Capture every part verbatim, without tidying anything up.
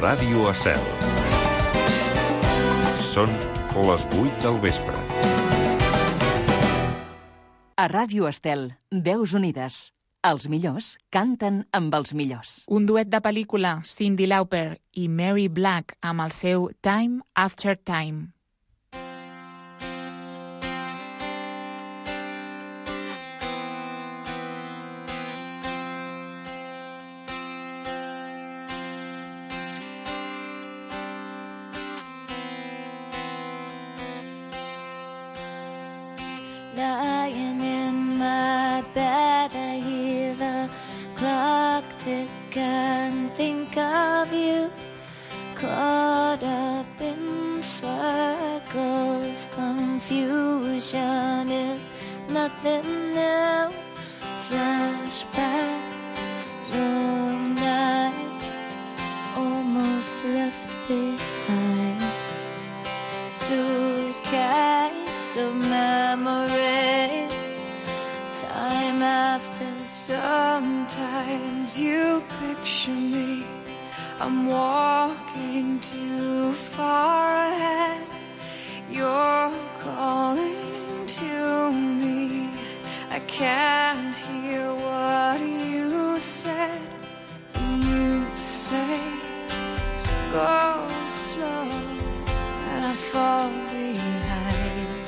Ràdio Estel. Són les vuit del vespre. A Ràdio Estel, Veus Unides. Els millors canten amb els millors. Un duet de pel·lícula, Cyndi Lauper i Mary Black, amb el seu Time After Time. Lying in my bed, I hear the clock tick and think of you. Caught up in circles, confusion is nothing new. Flashback, the nights almost left behind. Suitcase of memories, time after. Sometimes you picture me, I'm walking too far ahead. You're calling to me, I can't hear what you said. And you say, go slow, and I fall behind.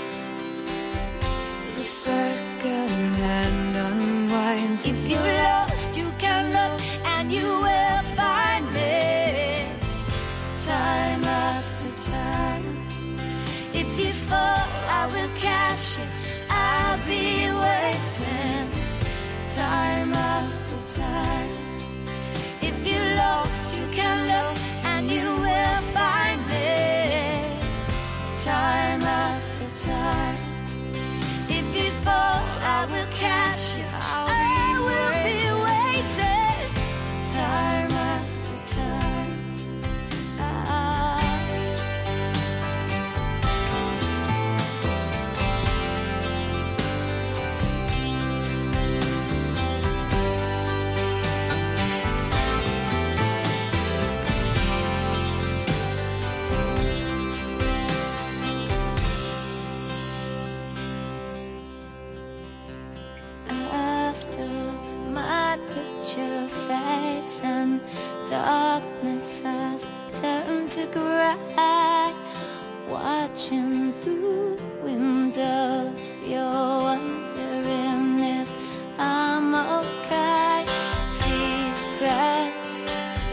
The second hand unwinds. If you're lost, you can look and you will find me. Time after time. If you fall, I will catch you. I'll be waiting. Time after time. If you're lost, you can look and you will find me. Time after time. If you fall, I will catch you. I'll I will be waiting. Time after time. Ah. Fades and darkness has turned to gray. Watching through windows, you're wondering if I'm okay. Secrets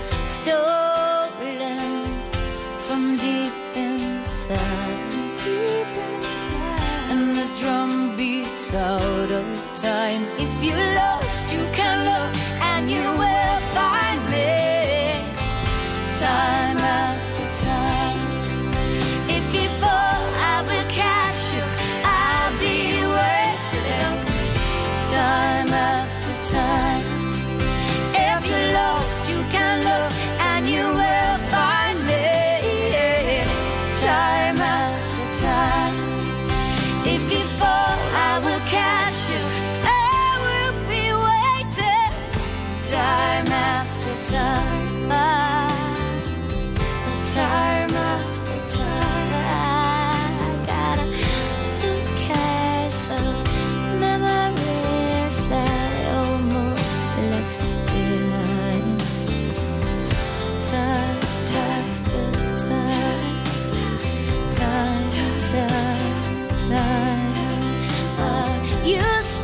stolen from deep inside, deep inside, and the drum beats out of time. If you're lost, you can look and you will find me. Time after time. If you fall, I will catch you. I'll be waiting. Time after time. If you're lost, you can look and you will find me. Time after time. If you fall, I will catch you. Time after time, time after time. I got a suitcase of memories that I almost left behind. Time after time, time, time, time. Uh, you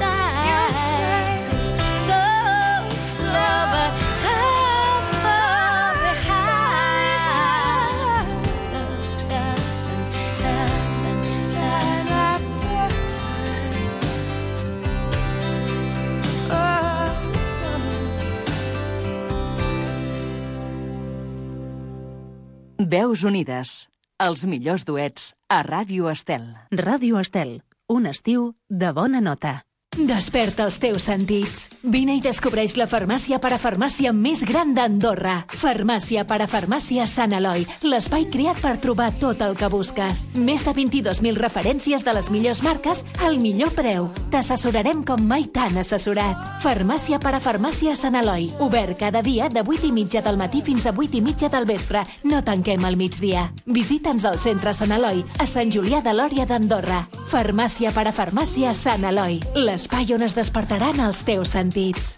Veus Unides. Els millors duets a Ràdio Estel. Ràdio Estel. Un estiu de bona nota. Desperta els teus sentits. Vine i descobreix la farmàcia parafarmàcia més gran d'Andorra. Farmàcia parafarmàcia Sant Eloi, l'espai creat per trobar tot el que busques. Més de vint-i-dos mil referències de les millors marques al millor preu. T'assessorarem com mai t'han assessorat. Farmàcia parafarmàcia Sant Eloi, obert cada dia de vuit i mitja del matí fins a vuit i mitja del vespre. No tanquem al migdia. Visita'ns al centre Sant Eloi, a Sant Julià de Lòria d'Andorra. Farmàcia parafarmàcia Sant Eloi, l'espai on es despertaran els teus sentits.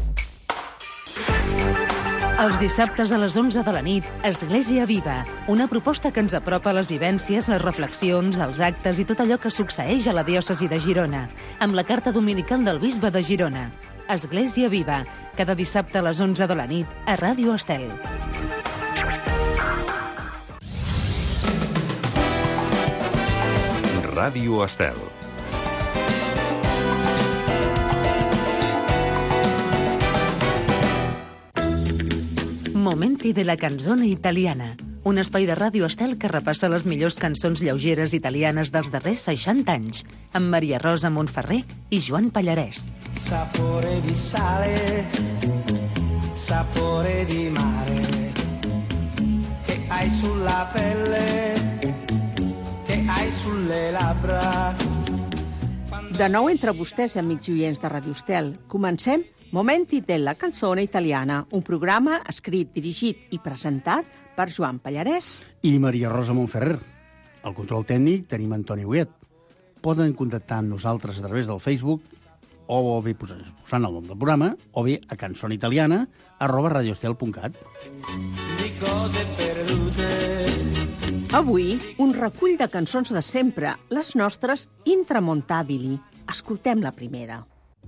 Els dissabtes a les onze de la nit, Església Viva, una proposta que ens apropa a les vivències, les reflexions, els actes i tot allò que succeeix a la diòcesi de Girona, amb la carta dominical del bisbe de Girona. Església Viva, cada dissabte a les onze de la nit, a Ràdio Estel. Ràdio Estel. Momenti de la canzone italiana, un espai de Ràdio Estel que repassa les millors cançons lleugeres italianes dels darrers seixanta anys, amb Maria Rosa Montferrer i Joan Pallarès. Sapore di sale, sapore di mare, che hai sulla pelle, che hai sulle labbra. De nou entre vostès, amics i oients de Ràdio Estel, comencem Momenti della canzone italiana, un programa escrit, dirigit i presentat per Joan Pallarès i Maria Rosa Montferrer. Al control tècnic tenim Antoni Huguet. Poden contactar amb nosaltres a través del Facebook o bé posant el nom del programa o bé a cançonitaliana arroba radioestel punt cat. Avui, un recull de cançons de sempre, les nostres intramontabili. Escoltem la primera.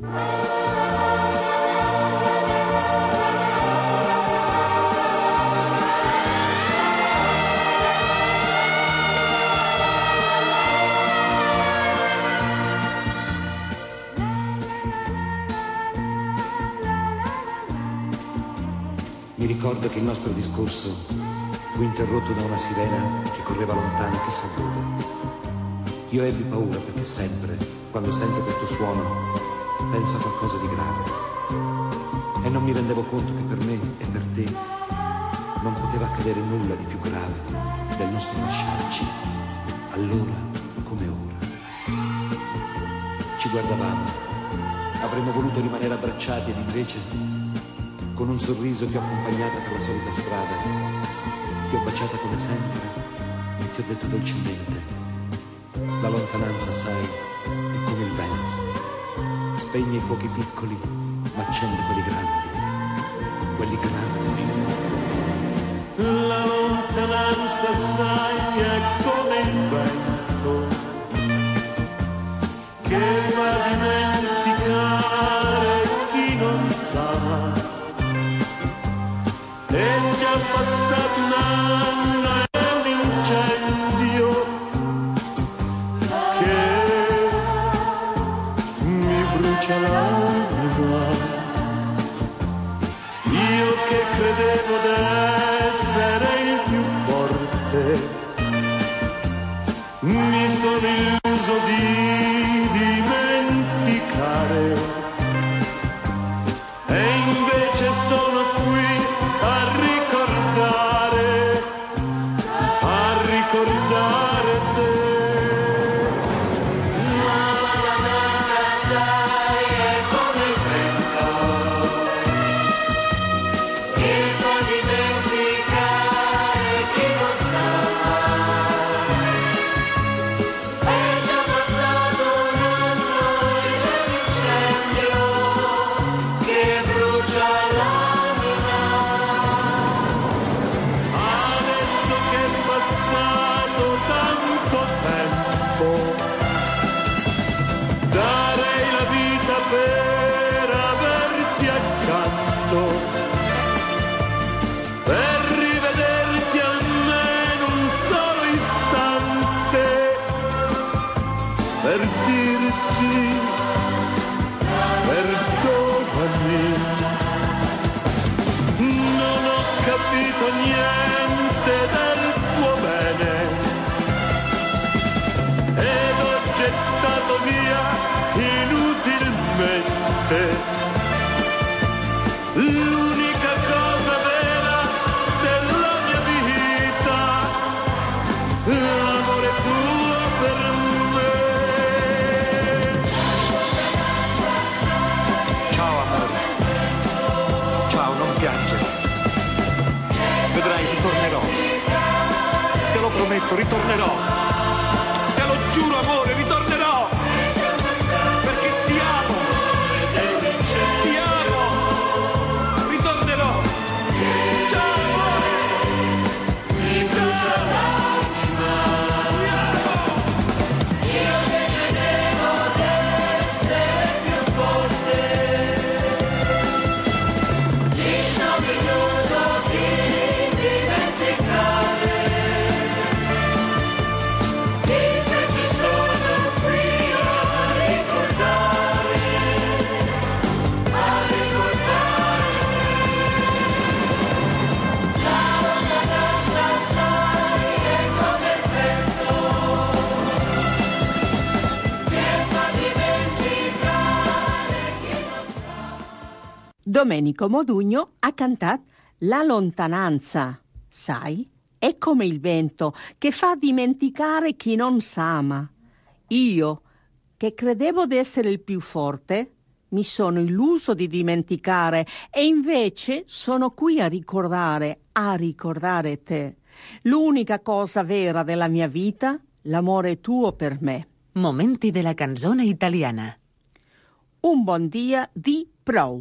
Mi ricordo che il nostro discorso fu interrotto da una sirena che correva lontano chissà dove. Io ebbi paura perché sempre, quando sento questo suono, penso a qualcosa di grave. E non mi rendevo conto che per me e per te non poteva accadere nulla di più grave del nostro lasciarci, allora come ora. Ci guardavamo, avremmo voluto rimanere abbracciati ed invece, con un sorriso ti ho accompagnata per la solita strada, ti ho baciata come sempre e ti ho detto dolcemente: la lontananza, sai, è come il vento, spegne i fuochi piccoli ma accende quelli grandi, quelli grandi. La lontananza, sai, è come il vento che va a dimenticare chi non sa. È già passato un anno e un incendio che mi brucia l'anima. Io che credevo d'essere il più forte, mi sono illuso di dimenticare e invece sono qui a ricordare, a ricordare te. La lontananza, sai, è come il vento che fa dimenticare chi non sa mai. È già passato un anno ed è l'incendio che brucia l'anima. Passato tanto tempo, darei la vita per averti accanto, per rivederti almeno un solo istante, per dirti perdonami. Non ho capito niente del tuo bene ed ho gettato via inutilmente prometto, ritornerò. Te lo giuro, amore, ritornerò. Perché ti amo. Ti amo. Ritornerò. Ciao, amore. Ciao. Domenico Modugno ha cantato La lontananza, sai? È come il vento che fa dimenticare chi non s'ama. Io, che credevo di essere il più forte, mi sono illuso di dimenticare e invece sono qui a ricordare, a ricordare te. L'unica cosa vera della mia vita, l'amore tuo per me. Momenti della canzone italiana. Un buon dia di prou.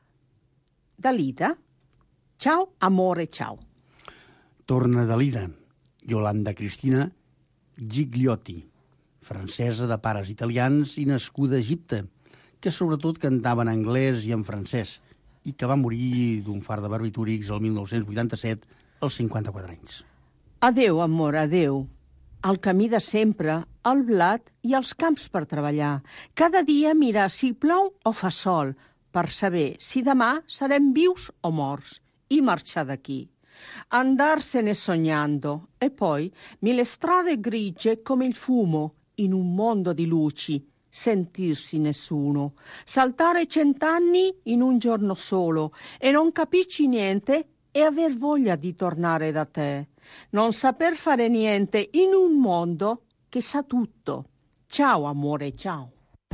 Dalida, ciao amore, ciao. Torna Dalida, Yolanda Cristina Gigliotti, francesa de pares italians i nascuda a Egipte, que sobretot cantava en anglès i en francès, i que va morir d'un fart de barbitúrics el mil nou-cents vuitanta-set als cinquanta-quatre anys. Adéu, amor, adéu. El camí de sempre, el blat i els camps per treballar. Cada dia mirar si plou o fa sol, per saber si demà sarem vius o morts, i marxar d'aquí. Andarsene sognando, e poi mille strade grigie come il fumo, in un mondo di luci, sentirsi nessuno, saltare cent'anni in un giorno solo, e non capisci niente e aver voglia di tornare da te, non saper fare niente in un mondo che sa tutto. Ciao amore, ciao.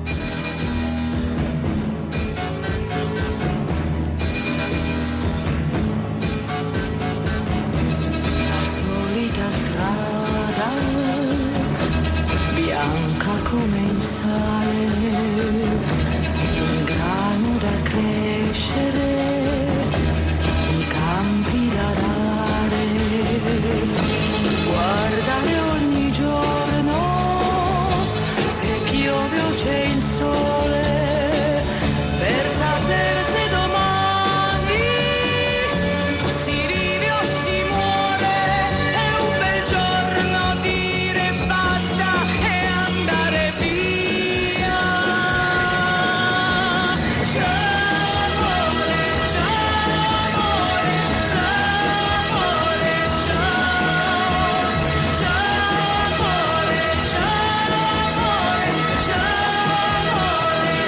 Come il sale, un grano da crescere, i campi da dare, guardare ogni giorno, se piove o c'è il sole, per sapere se domani si vive o si muore, è un bel giorno dire basta. Ciao,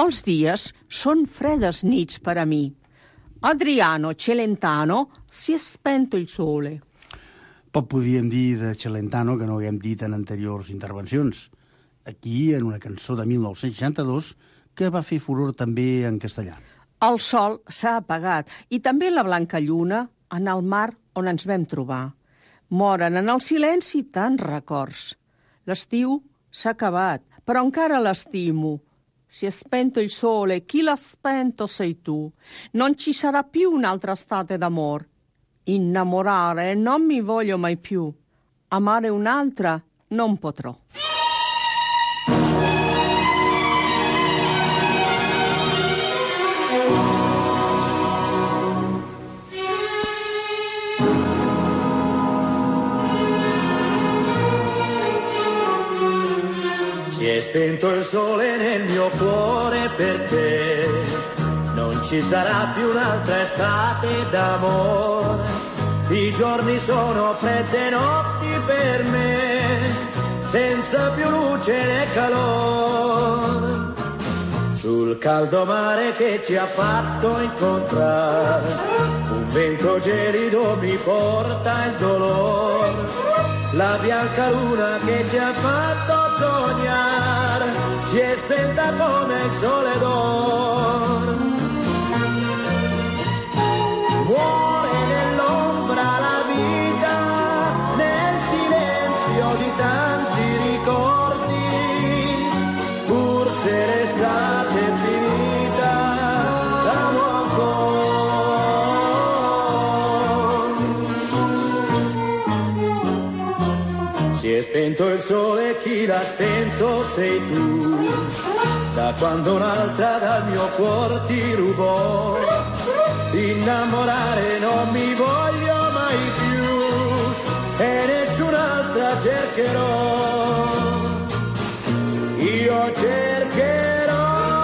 Els dies són fredes nits per a mi. Adriano Celentano, si è spento il sole. Poc podíem dir de Celentano que no haguem dit en anteriors intervencions. Aquí, en una cançó de mil nou-cents seixanta-dos, que va fer furor també en castellà. El sol s'ha apagat i també la blanca lluna en el mar on ens vam trobar. Moren en el silenci tants records. L'estiu s'ha acabat, però encara l'estimo. Si è spento il sole, chi l'ha spento sei tu. Non ci sarà più un'altra estate d'amor. Innamorare non mi voglio mai più. Amare un'altra non potrò. Si è spento il sole nel mio cuore perché non ci sarà più un'altra estate d'amore. I giorni sono fredde notti per me, senza più luce né calore. Sul caldo mare che ci ha fatto incontrare, un vento gelido mi porta il dolore. La bianca luna che ci ha fatto sognare si è spenta come il sole d'oro. Muore nell'ombra la vita, nel silenzio di tanti ricordi, pur se l'estate è finita, l'amo ancora. Si è spento il sole, chi l'ha spento sei tu, da quando un'altra dal mio cuore ti rubò. Innamorare non mi voglio mai più e nessun'altra cercherò. Io cercherò.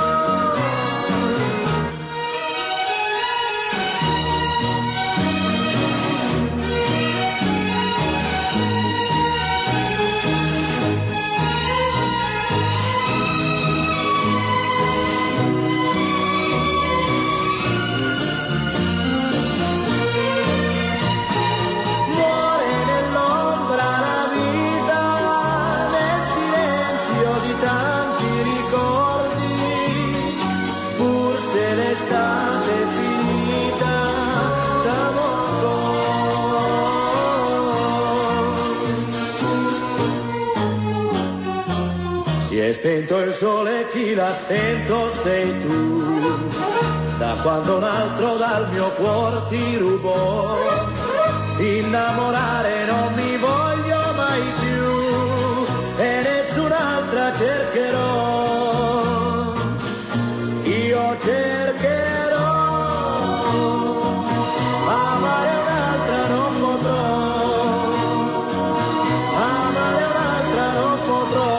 Spento il sole, chi l'ha spento sei tu, da quando un altro dal mio cuore ti rubò. Innamorare non mi voglio mai più e nessun'altra cercherò. Io cercherò, amare un'altra non potrò, amare un'altra non potrò.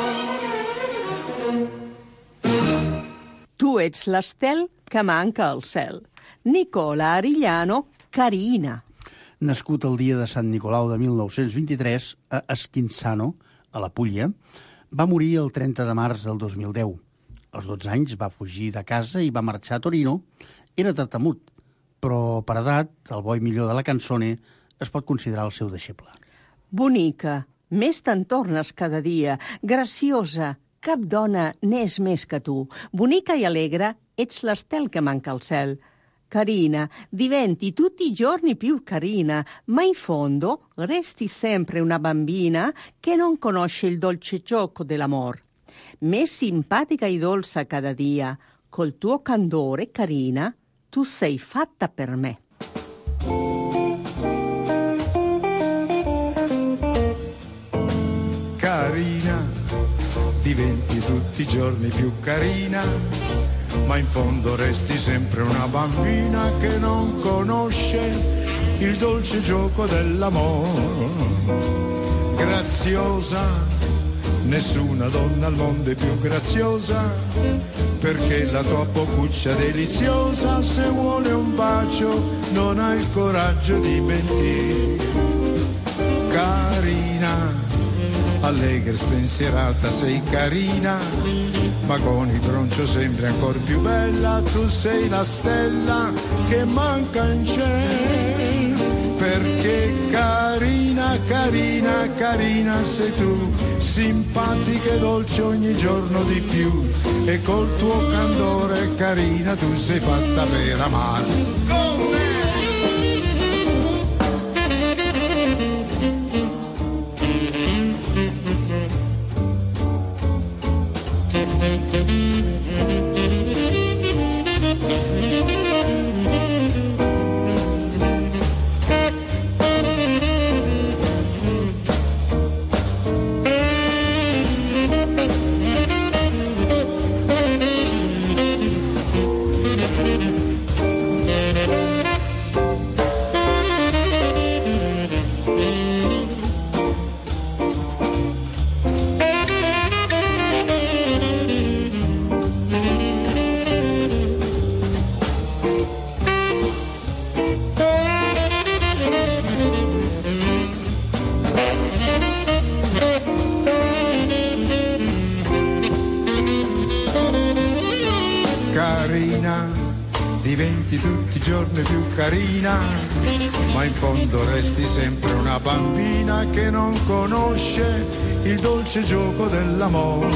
Tu ets l'estel que manca al cel. Nicola Arillano, Carina. Nascut el dia de Sant Nicolau de mil nou-cents vint-i-tres a Esquinzano, a la Puglia, va morir el trenta de març del dos mil deu. Als dotze anys va fugir de casa i va marxar a Torino. Era tartamut, però per edat, el bo i millor de la cançone es pot considerar el seu deixeble. Bonica, més te'n tornes cada dia, graciosa, cap dona n'és més que tu. Bonica i alegre, ets l'estel che manca al cel. Carina, diventi tutti i giorni più carina, ma in fondo resti sempre una bambina che non conosce il dolce gioco dell'amor. Més simpatica e dolce cada dia, col tuo candore, Carina, tu sei fatta per me. Carina, diventi tutti i giorni più carina, ma in fondo resti sempre una bambina che non conosce il dolce gioco dell'amore. Graziosa, nessuna donna al mondo è più graziosa, perché la tua boccuccia deliziosa, se vuole un bacio, non ha il coraggio di mentire. Carina, allegra, spensierata, sei carina, ma con il broncio sembri ancora più bella. Tu sei la stella che manca in cielo, perché carina, carina, carina sei tu, simpatica e dolce ogni giorno di più, e col tuo candore carina tu sei fatta per amare. Diventi tutti i giorni più carina, ma in fondo resti sempre una bambina che non conosce il dolce gioco dell'amore.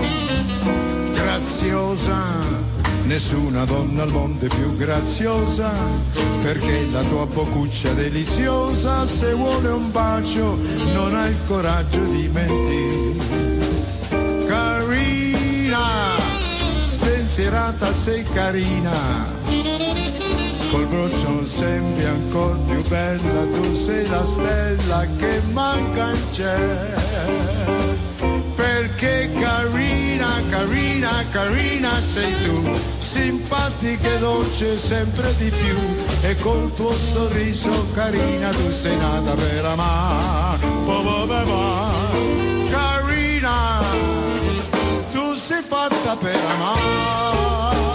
Graziosa, nessuna donna al mondo è più graziosa, perché la tua boccuccia deliziosa, se vuole un bacio non ha il coraggio di mentire. Carina, spensierata sei carina, col broncio sembri ancora più bella, tu sei la stella che manca in cielo, perché carina, carina, carina sei tu, simpatica e dolce sempre di più, e col tuo sorriso carina tu sei nata per amare. Carina, tu sei fatta per amare.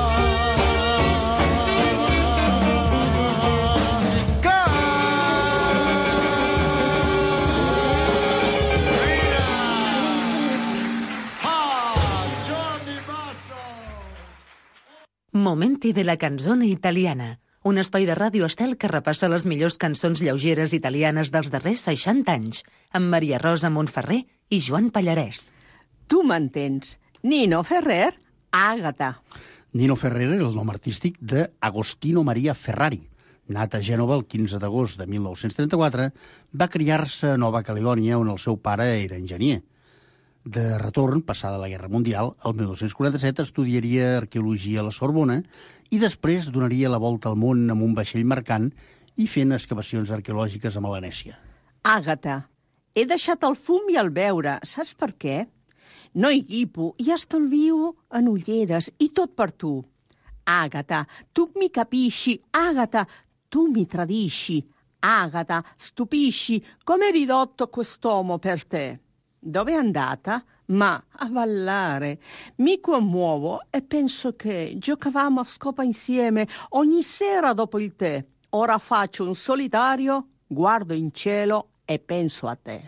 Momenti de la canzone italiana, un espai de Ràdio Estel que repassa les millors cançons lleugeres italianes dels darrers seixanta anys, amb Maria Rosa Montferrer i Joan Pallarès. Tu m'entens. Nino Ferrer, Àgata. Nino Ferrer era el nom artístic de Agostino Maria Ferrari. Nat a Gènova el quinze d'agost de mil nou-cents trenta-quatre, va criar-se a Nova Caledònia, on el seu pare era enginyer. De retorn, passada la Guerra Mundial, el mil nou-cents quaranta-set estudiaria arqueologia a la Sorbona i després donaria la volta al món amb un vaixell mercant i fent excavacions arqueològiques a Melanèsia. Àgata, he deixat el fum i el beure. Saps per què? No hi guipo i estalvio en ulleres i tot per tu. Àgata, tu mi capisci. Àgata, tu mi tradisci. Àgata, stupisci. Come è ridotto quest'uomo per te? Dove è andata? Ma a ballare. Mi commuovo e penso che giocavamo a scopa insieme ogni sera dopo il tè. Ora faccio un solitario, guardo in cielo e penso a te.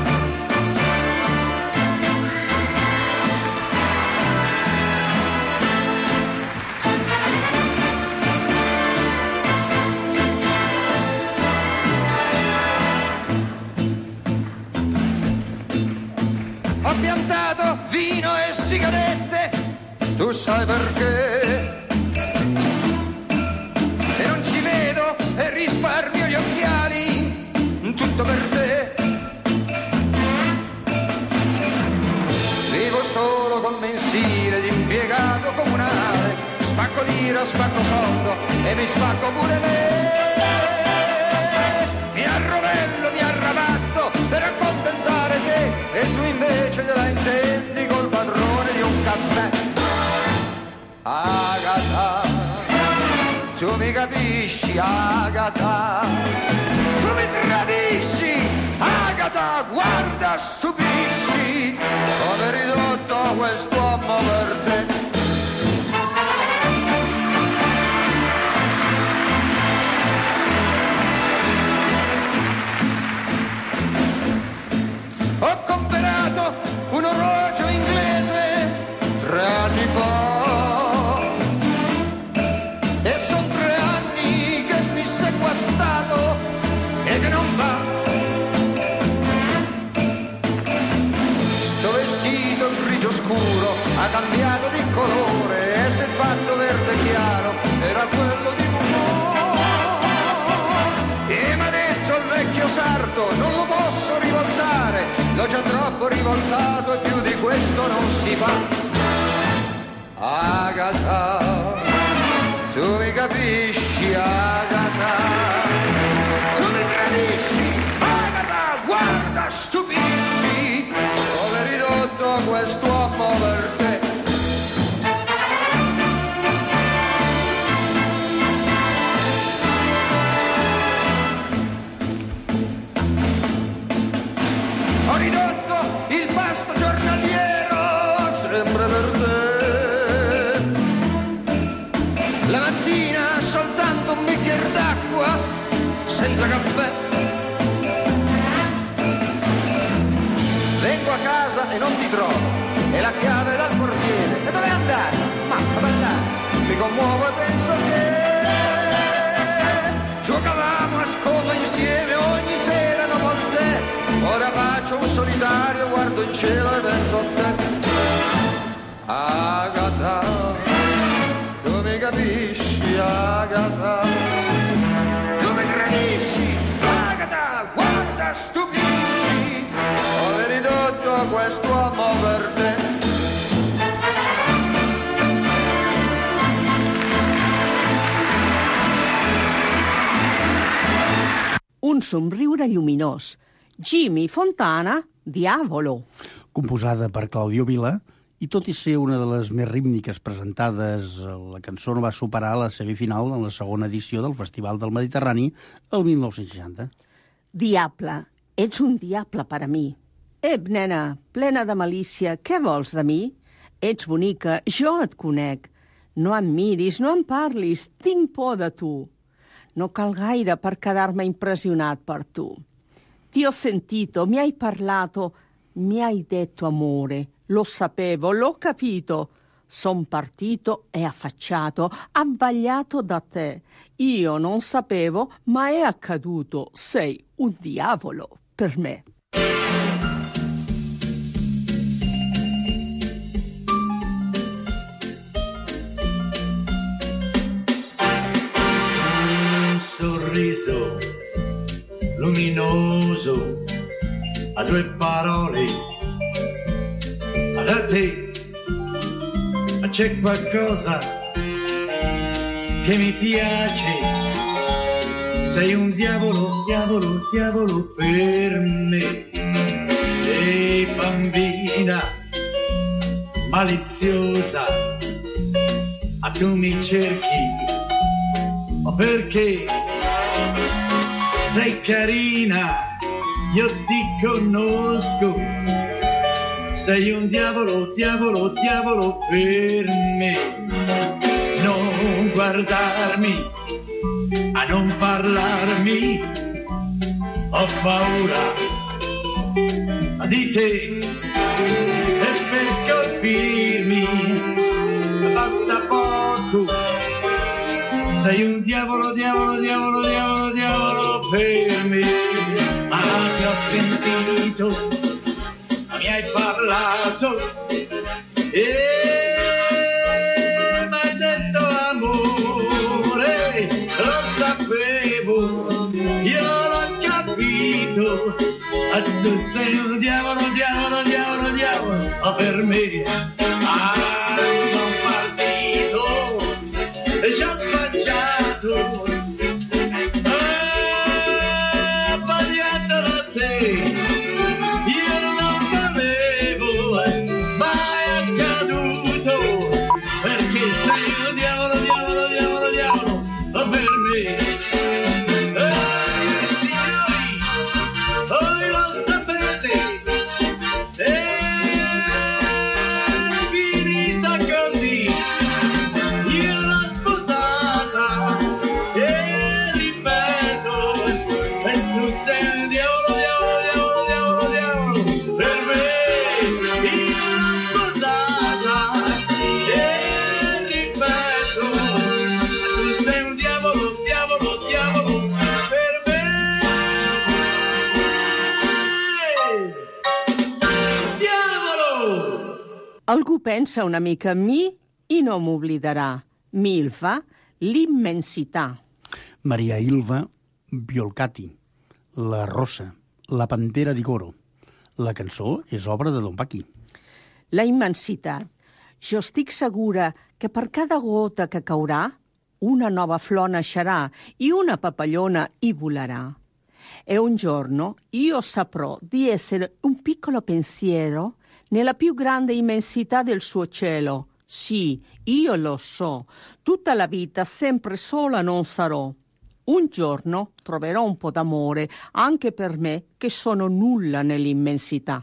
Ho piantato vino e sigarette, tu sai perché. E non ci vedo e risparmio gli occhiali, tutto per te. Vivo solo con mensile di impiegato comunale, spacco lira, spacco soldo e mi spacco pure me. Mi arrovello, mi arrabatto per accontentare te, e tu invece te la intendi col padrone di un caffè. Àgata, tu mi capisci, Àgata, tu mi tradisci, Àgata, guarda, stupisci, come ridotto quest'uomo per te. Ho comprato non lo posso rivoltare, l'ho già troppo rivoltato e più di questo non si fa. Agata, tu mi capisci, Agata, tu mi tradisci, Agata, guarda, stupisci, come ridotto quest'uomo per te. Ho ridotto il pasto giornaliero sempre per te. La mattina soltanto un bicchiere d'acqua, senza caffè. Vengo a casa e non ti trovo, e la chiave dal portiere. E dove è andata? Ma dove è andata? Mi commuovo e penso che giocavamo a scopa insieme ogni sera dopo il tè. Ora faccio un solitario, guardo in cielo e penso a te. Agata, tu mi capisci, Agata, tu mi tradisci, Agata, guarda, stupisci, ho ridotto quest'uomo per te. Un somriure lluminós. Jimmy Fontana, Diavolo. Composada per Claudio Vila, i tot i ser una de les més rítmiques presentades, la cançó no va superar la semifinal en la segona edició del Festival del Mediterrani el mil nou-cents seixanta. Diable, ets un diable per a mi. Ep, nena, plena de malícia, què vols de mi? Ets bonica, jo et conec. No em miris, no em parlis, tinc por de tu. No cal gaire per quedar-me impressionat per tu. Ti ho sentito, mi hai parlato, mi hai detto amore. Lo sapevo, l'ho capito. Son partito e affacciato, abbagliato da te. Io non sapevo, ma è accaduto. Sei un diavolo per me. Un sorriso luminoso a due parole. Da te c'è qualcosa che mi piace, sei un diavolo, diavolo, diavolo per me. Sei bambina maliziosa, ma tu mi cerchi, ma perché? Sei carina, io ti conosco. Sei un diavolo, diavolo, diavolo per me. Non guardarmi, a non parlarmi, ho paura di te. E per colpirmi basta poco. Sei un diavolo, diavolo, diavolo, diavolo, diavolo per me. Ma ti ho sentito, mi hai parlato e mi hai detto amore, lo sapevo, io l'ho capito, e tu sei un diavolo, diavolo, diavolo, diavolo per me. Ah, sono partito e ci ho sbagliato. Algú pensa una mica en mi i no m'oblidarà. Milva, l'immensità. Maria Ilva Biolcati, La Rosa, La Pantera di Coro. La cançó és obra de Don Paqui. La immensitat. Jo estic segura que per cada gota que caurà, una nova flor naixerà e una papallona hi volerà. E un giorno io saprò di essere un piccolo pensiero nella più grande immensità del suo cielo. Sì, io lo so, tutta la vita sempre sola non sarò. Un giorno troverò un po' d'amore anche per me che sono nulla nell'immensità.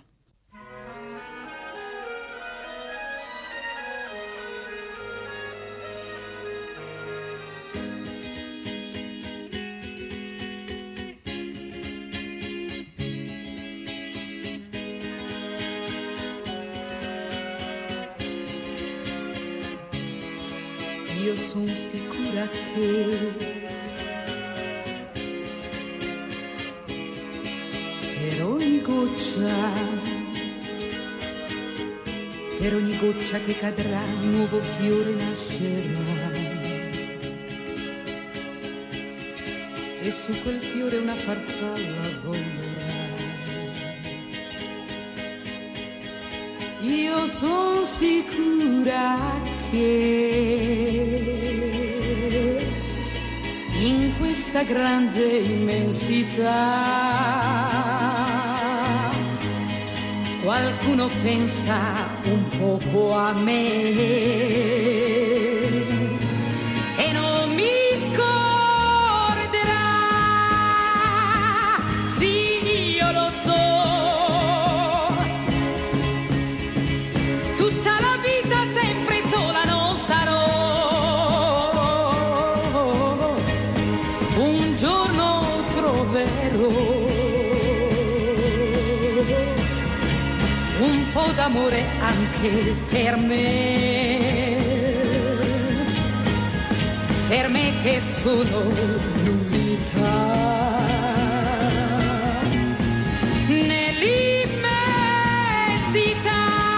Io sono sicura che per ogni goccia, per ogni goccia che cadrà, un nuovo fiore nascerà. E su quel fiore una farfalla volerà. Io sono sicura che in questa grande immensità qualcuno pensa un poco a me e non mi scorderà. Sì, io lo so. Un po' d'amore anche per me, per me che sono l'unità nell'immensità.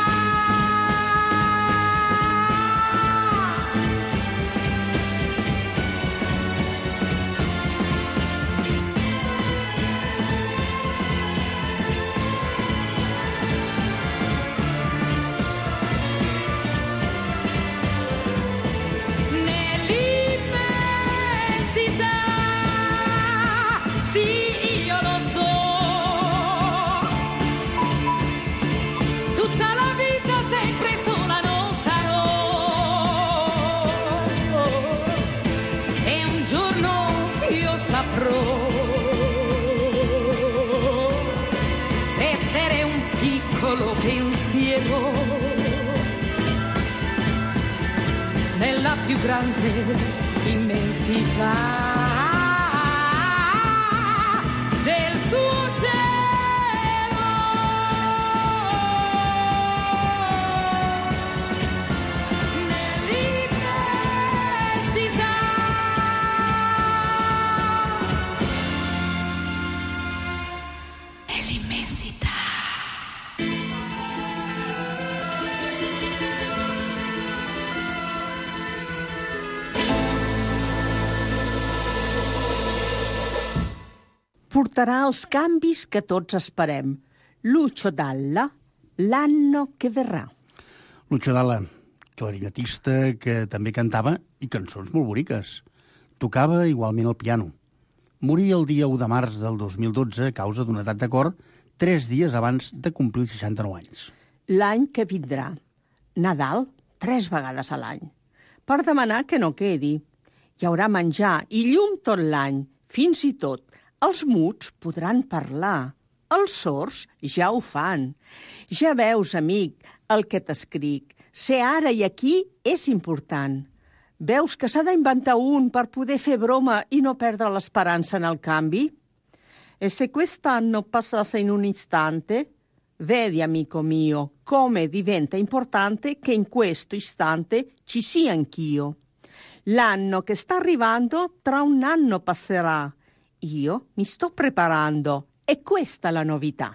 Essere un piccolo pensiero nella più grande immensità del suo cielo. Portarà els canvis que tots esperem. Lucio Dalla, l'anno que verrà. Lucio Dalla, clarinetista que també cantava i cançons molt boniques. Tocava igualment el piano. Morí el dia u de març del dos mil dotze a causa d'un atac de cor tres dies abans de complir seixanta-nou anys. L'any que vindrà. Nadal, tres vegades a l'any. Per demanar que no quedi. Hi haurà menjar i llum tot l'any, fins i tot els muts podran parlar. Els sords ja ho fan. Ja veus, amic, el que t'escric. Ser ara i aquí és important. Veus que s'ha d'inventar un per poder fer broma i no perdre l'esperança en el canvi? E se quest'anno passasse in un istante, vedi, amico mio, come diventa importante che in questo istante ci sia anch'io. L'anno che sta arrivando tra un anno passerà. Io mi sto preparando e questa è la novità.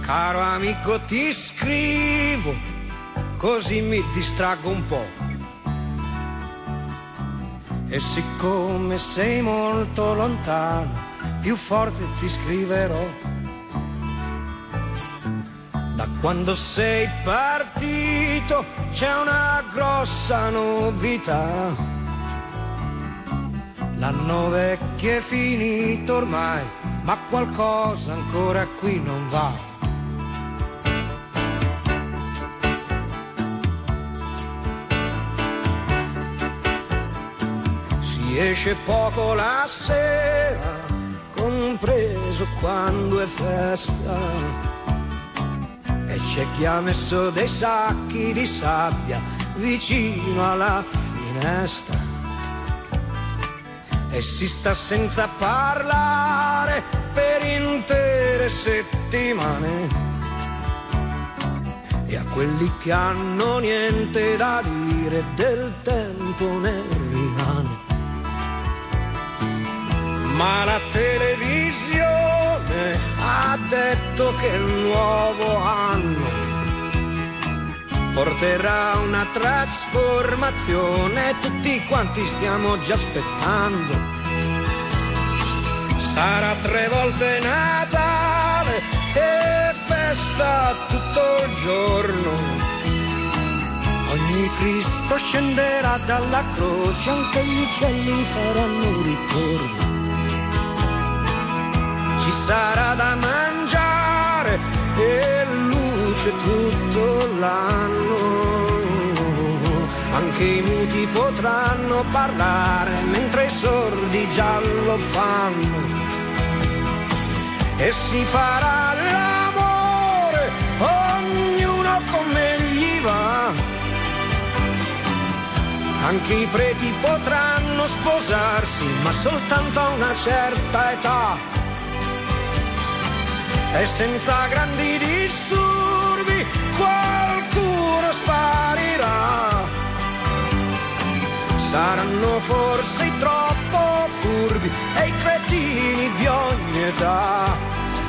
Caro amico, ti scrivo, così mi distraggo un po'. E siccome sei molto lontano, più forte ti scriverò. Da quando sei partito c'è una grossa novità. L'anno vecchio è finito ormai, ma qualcosa ancora qui non va. Si esce poco la sera, compreso quando è festa, e c'è chi ha messo dei sacchi di sabbia vicino alla finestra. E si sta senza parlare per intere settimane. E a quelli che hanno niente da dire del tempo ne rimane. Ma la televisione ha detto che il nuovo anno porterà una trasformazione, tutti quanti stiamo già aspettando. Sarà tre volte Natale e festa tutto il giorno. Ogni Cristo scenderà dalla croce, anche gli uccelli faranno ritorno. Ci sarà da mangiare e luce tutto l'anno. Anche i muti potranno parlare mentre i sordi già lo fanno. E si farà l'amore, ognuno come gli va. Anche i preti potranno sposarsi, ma soltanto a una certa età. E senza grandi disturbi qualcuno sparirà. Saranno forse troppo furbi e i cretini di ogni età.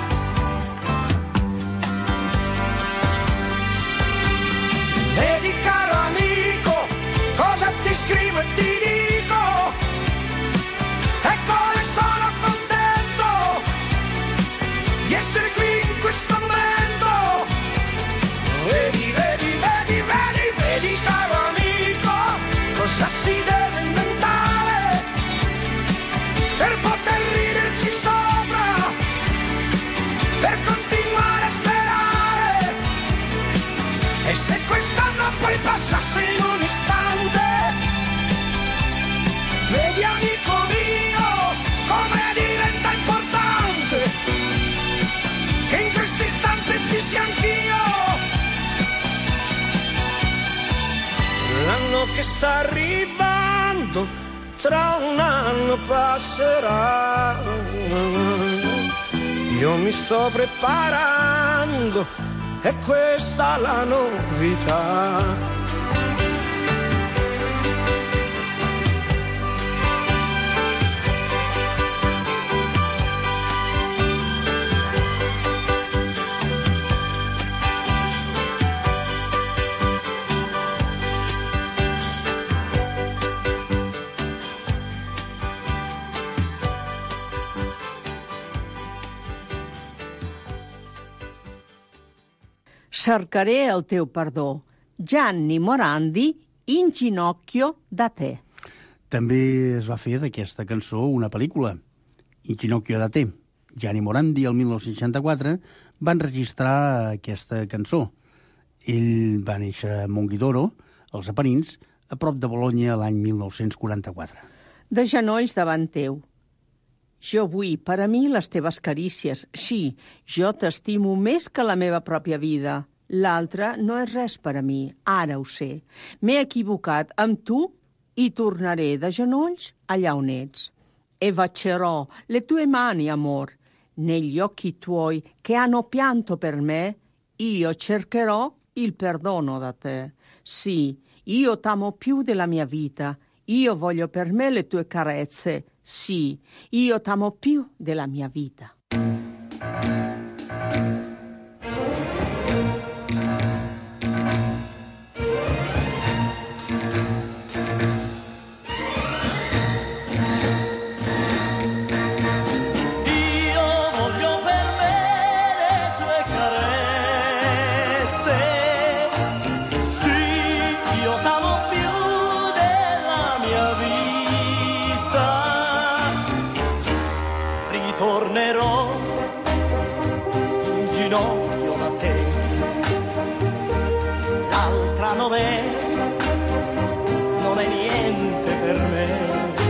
Vedi caro amico, cosa ti scrivo e ti dico, e come sono contento di essere qui in questo momento. Vedi, vedi, vedi, vedi, vedi caro amico, cosa si deve inventare per poter riderci sopra, per continuare a sperare. E se quest'anno poi passasse in un istante, vedi amico mio come diventa importante che in questo istante ci sia anch'io. L'anno che sta arrivando tra un anno passerà. Io mi sto preparando, è questa la novità. Cercaré el teu perdó. Gianni Morandi, In ginocchio da te. També es va fer d'aquesta cançó una pel·lícula, In ginocchio da te. Gianni Morandi, el mil nou-cents seixanta-quatre, va enregistrar aquesta cançó. Ell va néixer a Monghidoro, als Apenins, a prop de Bologna, l'any mil nou-cents quaranta-quatre. De genolls davant teu. Jo vull per a mi les teves carícies. Sí, jo t'estimo més que la meva pròpia vida. L'altre no és res per a mi, ara ho sé. M'he equivocat amb tu i tornaré de genolls allà on ets. E bacerò le tue mani, amor, negli occhi tuoi che hanno pianto per me. Io cercherò il perdono da te. Sì, io t'amo più della mia vita. Io voglio per me le tue carezze. Sì, io t'amo più della mia vita. ginocchio da te. L'altra non è, non è niente per me.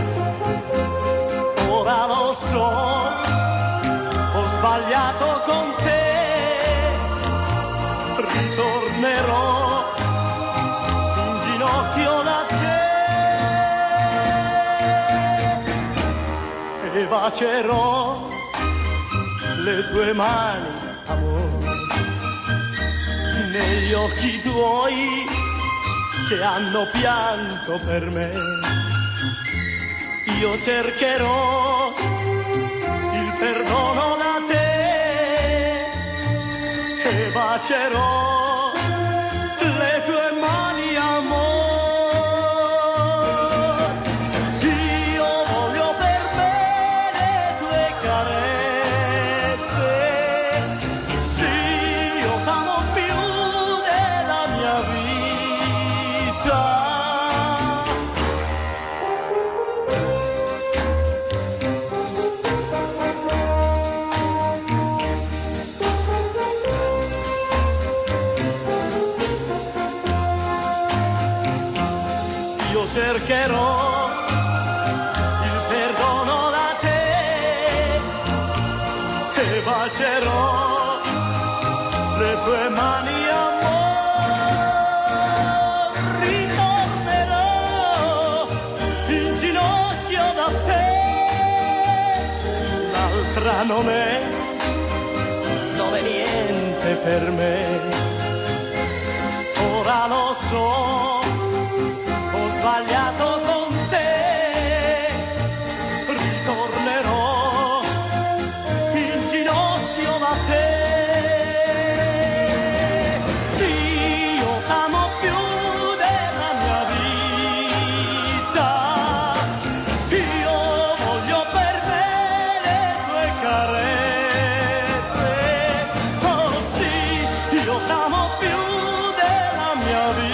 Ora lo so, ho sbagliato con te. Ritornerò in ginocchio da te e bacerò le tue mani, amore, negli occhi tuoi che hanno pianto per me. Io cercherò il perdono da te e bacerò le tue mani, amore. Io voglio per me le tue carezze. Sì, io t'amo più della mia vita. Io cercherò il perdono da te e bacerò le tue mani, amore. Ritornerò in ginocchio da te. L'altra non è, non è niente per me. Ora lo so, ho sbagliato con te, ritornerò in ginocchio da te. Sì, io t'amo più della mia vita. Io voglio per me le tue carezze. Oh sì, io t'amo più della mia vita.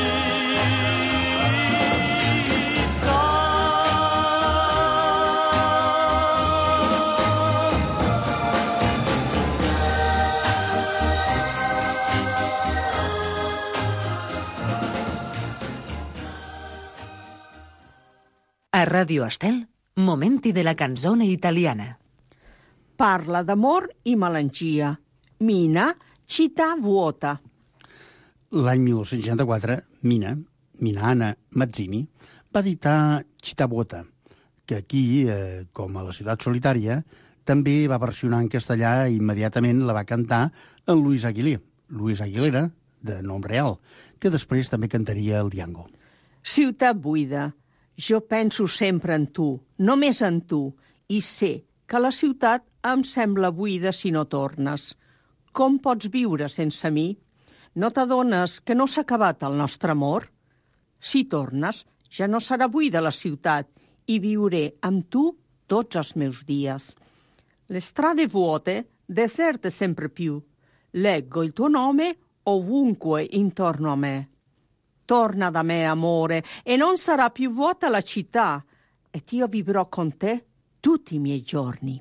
A Radio Estel, momenti de la canzone italiana. Parla d'amor i melangia. Mina, città vuota. L'any dinou seixanta-quatre, Mina, Mina Anna Mazzini, va editar Città vuota, que aquí, eh, com a La ciutat solitària, també va versionar en castellà i immediatament la va cantar en Luis Aguilera, Luis Aguilera, de nom real, que després també cantaria el Diango. Ciutat buida. Jo penso sempre en tu, només en tu, i sé que la ciutat em sembla buida si no tornes. Com pots viure sense mi? No t'adones que no s'ha acabat el nostre amor? Si tornes, ja no serà buida la ciutat i viuré amb tu tots els meus dies. Le strade vuote, deserte sempre più. Leggo il tuo nome ovunque intorno a me. Torna da me, amore, e non sarà più vuota la città, ed io vivrò con te tutti i miei giorni.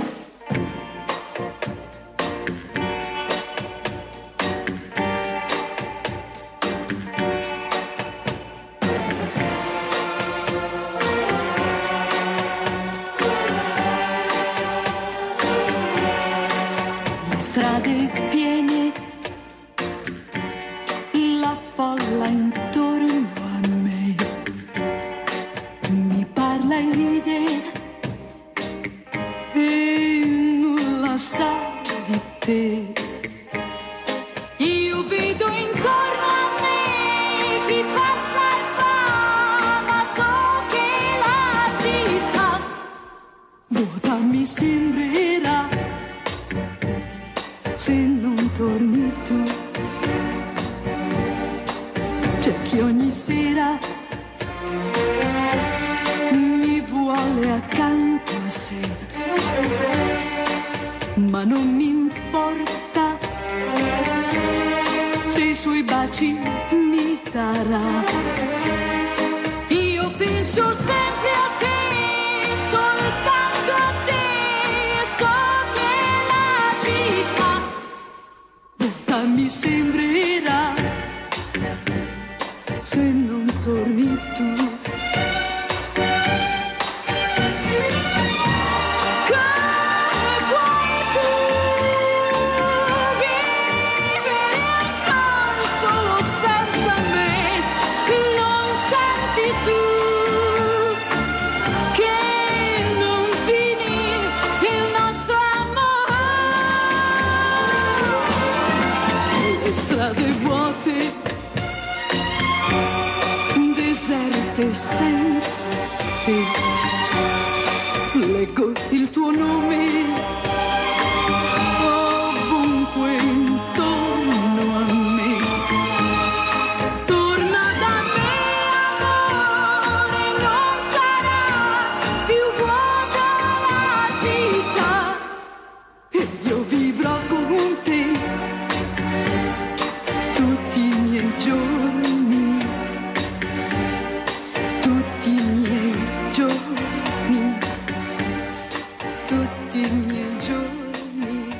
Le strade piene, la folla intorno a me, mi parla e ride e nulla sa di te. Io vedo intorno a me chi passa e va, ma so che la città vuota mi sembrerà se non torni tu. C'è chi ogni sera mi vuole accanto a sé, ma non mi importa se i suoi baci mi darà. Io penso sempre a te, soltanto a te, so che la città strade vuote, deserte senza te. Leggo il tuo nome ovunque intorno a me. Torna da me, amore, non sarà più vuota la città, e io vivrò con te tutti i miei giorni, tutti i miei giorni, tutti i miei giorni.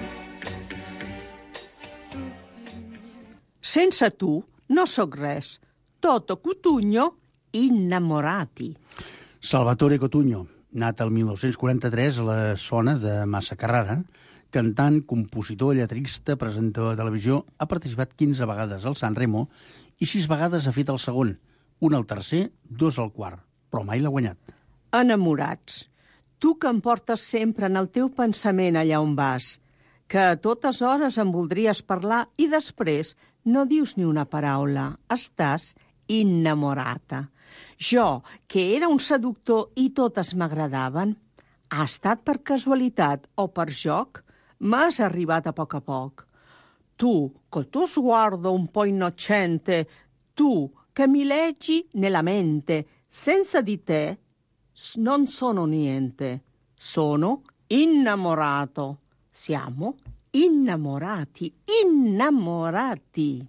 Sense tu no sóc res. Toto Cutugno, Innamorati. Salvatore Cotugno, nat el mil nou-cents quaranta-tres a la zona de Massa Carrara, cantant, compositor, lletrista, presentador de televisió, ha participat quinze vegades al San Remo i sis vegades ha fet el segon, un al tercer, dos al quart, però mai l'ha guanyat. Enamorats. Tu que em portes sempre en el teu pensament allà on vas, que a totes hores em voldries parlar i després no dius ni una paraula. Estàs innamorata. Jo, que era un seductor i totes m'agradaven, ha estat per casualitat o per joc, m'has arribat a poc a poc. Tu, col tuo sguardo un po' innocente, tu che mi leggi nella mente, senza di te non sono niente. Sono innamorato. Siamo innamorati, innamorati.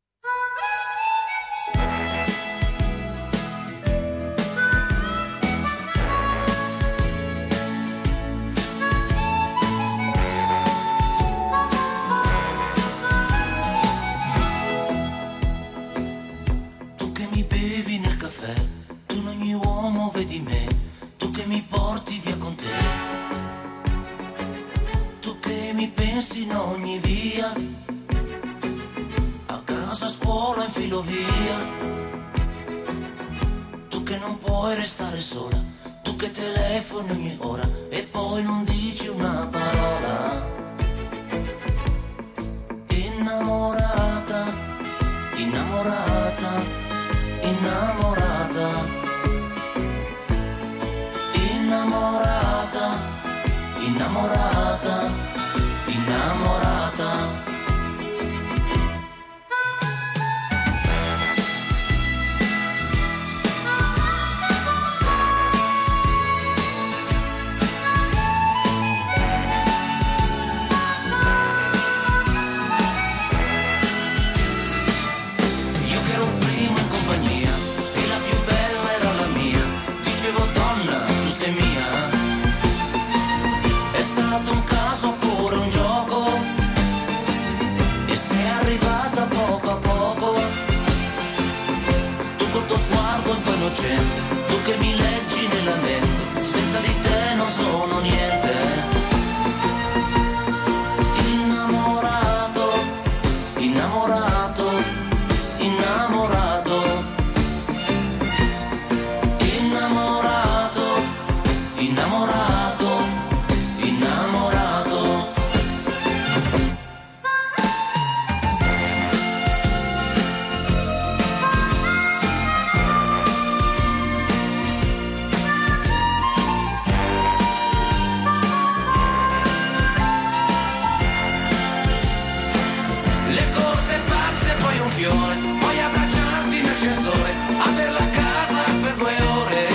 Tu che mi bevi nel caffè, tu in ogni uomo vedi me, tu che mi porti via con te, tu che mi pensi in ogni via, a casa, a scuola, in filovia, tu che non puoi restare sola, tu che telefoni ogni ora e poi non dici una parola. Innamorata, innamorata, innamorata, innamorata, innamorata, innamorata. Io che ero il primo in compagnia e la più bella era la mia, dicevo donna, tu sei mia. È stato un caso oppure un gioco e sei arrivata poco a poco. Tu col tuo sguardo un po' innocente, tu che mi leggi nella mente, senza di te non sono niente. Innamorato, innamorato, innamorato, innamorato, innamorato, innamorato. Le corse pazze, poi un fiore, poi abbracciarsi in ascensore, aver la casa per due ore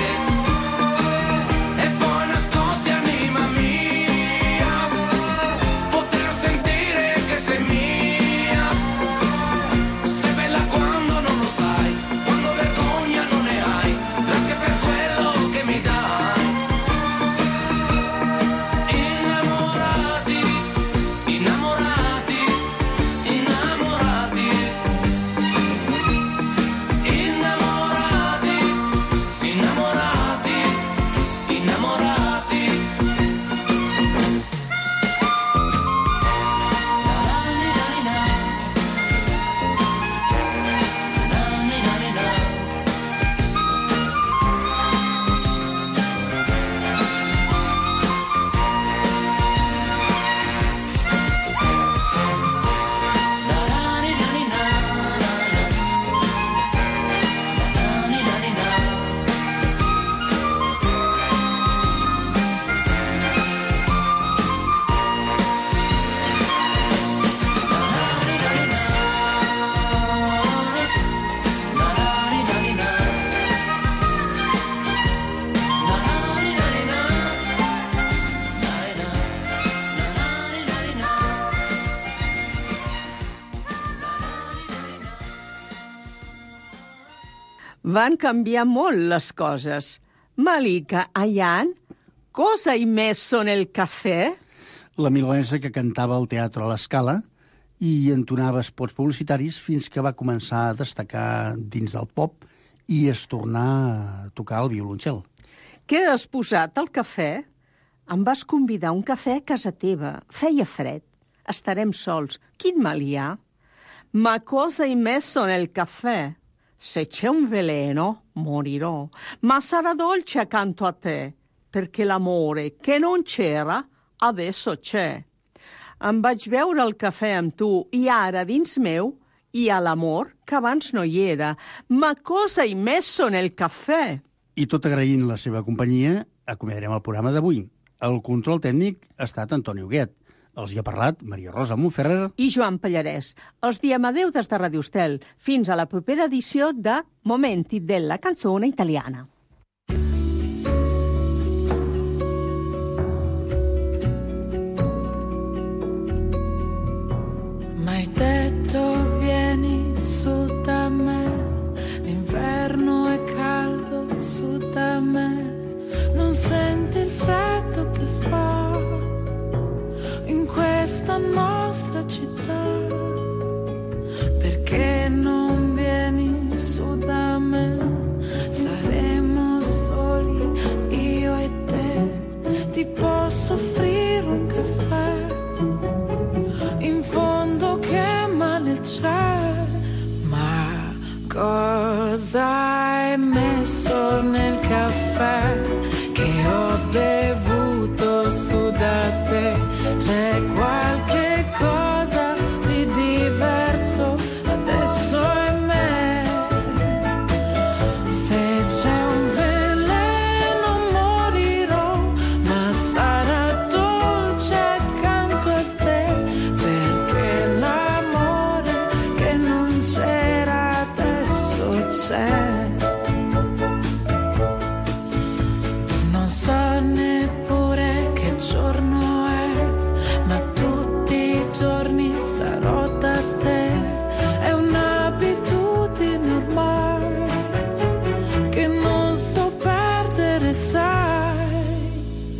e poi nascosti anima mia, poter sentire che sei mia. Sei bella quando non lo sai, quando vergogna non ne hai, grazie per quello che mi dai. Innamorati, innamorati, innamorati, Van canviar molt les coses. Malika, Ayan, cosa hai messo nel cafè? La milanesa que cantava al Teatre a l'Escala i entonava spots publicitaris fins que va començar a destacar dins del pop i es tornar a tocar el violoncel. Què has posat al cafè? Em vas convidar a un cafè a casa teva. Feia fred. Estarem sols. Quin mal hi ha? Ma cosa hai messo nel caffè? Se c'è un veleno, morirò. Ma sarà dolce accanto a te, perché l'amore che non c'era, adesso c'è. Em vaig beure el cafè amb tu i ara dins meu hi ha l'amor que abans no hi era. Ma cosa hai messo nel cafè? I tot agraint la seva companyia, acomiadarem el programa d'avui. El control tècnic ha estat Antoni Huguet. Els hi ha parlat Maria Rosa Montferrer i Joan Pallarès. Els diem adeu des de Radio Estel. Fins a la propera edició de Momenti della canzone italiana. M'hai detto vieni su da me, l'inverno è caldo su da me, non senti il freddo che fa in questa nostra città, perché non vieni su da me, saremo soli io e te, ti posso offrire un caffè, in fondo che male c'è, ma cosa hai messo nel caffè che ho bevuto su da te? C'è qualche cosa di diverso adesso in me. Se c'è un veleno morirò, ma sarà dolce accanto a te, perché l'amore che non c'era adesso c'è. Non so neppure che giorno è, ma tutti i giorni sarò da te. È un'abitudine ormai che non so perdere, sai.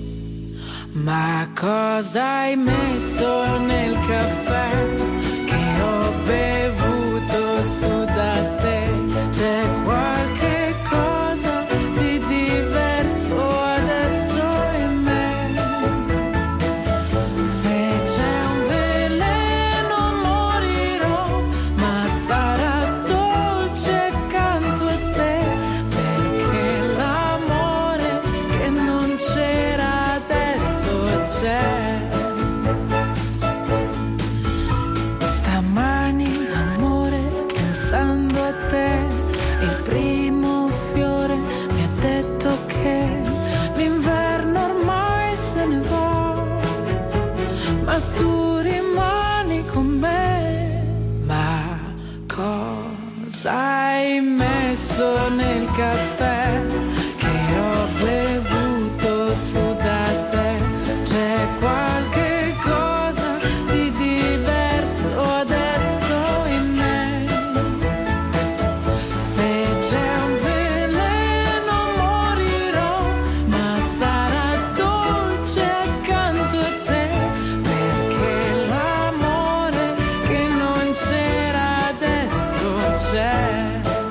Ma cosa hai messo nel caffè che ho bevuto su da te? C'è qualche cosa di diverso adesso in me. Se c'è un veleno morirò, ma sarà dolce accanto a te, perché l'amore che non c'era adesso c'è. Stamani, amore, pensando a te, il primo fiore mi ha detto che l'inverno ormai se ne va, ma tu rimani con me. Ma cosa hai messo nel caffè che ho bevuto su da te? C'è qualche cosa di diverso adesso in me. Se c'è un veleno morirò, ma sarà dolce accanto a te, perché l'amore che non c'era adesso c'è.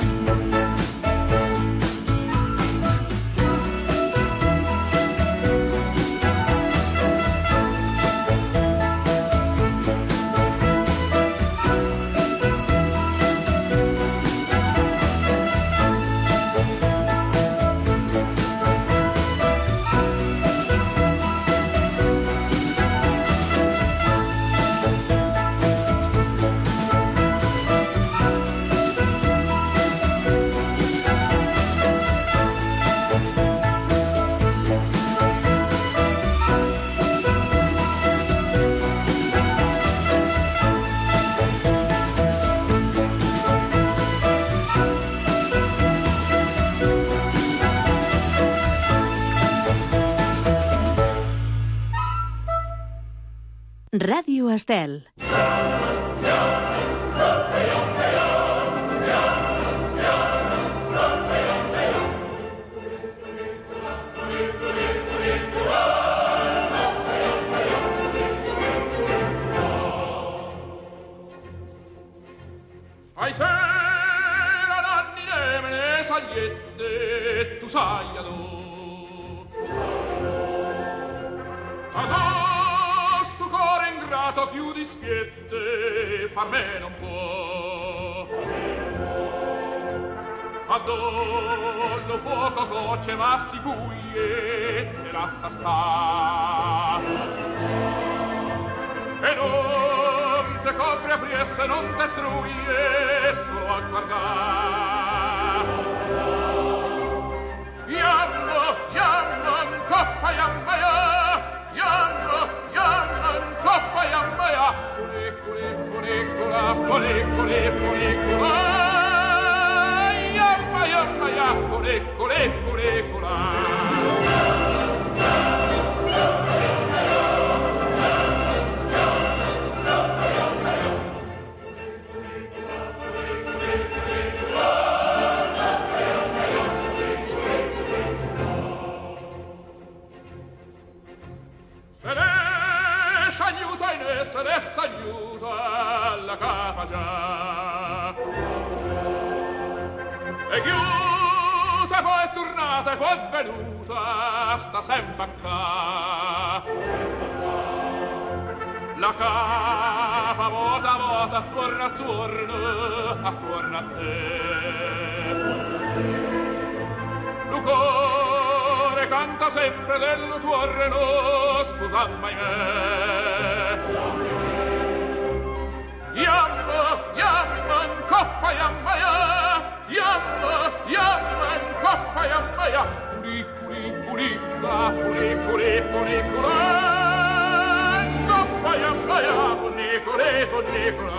Ràdio Estel. Ai sera nanni nemene sagliette, tu sai adò. Adò sto cuore ingrato più di spiette, far me non può. Adò lo fuoco coce ma si fuglie, te lascia sta. E non te copre a priesse, non te struie, solo a guardare. Iammo, iammo, in coppa, iamma, iammo, iammo, in coppa, iamma, culiculi, culicula, culiculi, culicula, iamma, iamma, culiculi, culicula. Se ne s'aiuta alla capa già e chiusa poi è tornata e poi è venuta sta sempre qua la capa vota vota attorno attorno attorno a te lo cuore canta sempre del tuo reno scusa mai me Yamma, yamma, in coppa, yamma, ya. Yamma, yamma, in coppa, yamma, ya. Culi, culi, culicula, culi, culi, culicula. In coppa, yamma, ya. Culi, culi, culicula.